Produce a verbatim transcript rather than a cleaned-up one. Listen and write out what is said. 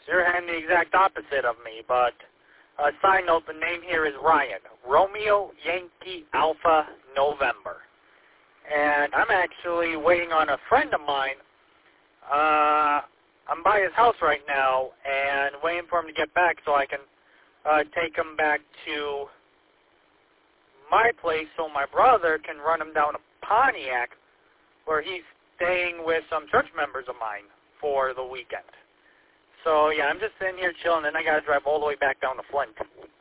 So you're having the exact opposite of me, but uh, side note, the name here is Ryan. Romeo Yankee Alpha November. And I'm actually waiting on a friend of mine. Uh, I'm by his house right now and waiting for him to get back so I can uh, take him back to my place so my brother can run him down to Pontiac where he's staying with some church members of mine for the weekend. So, yeah, I'm just sitting here chilling, and I got to drive all the way back down to Flint.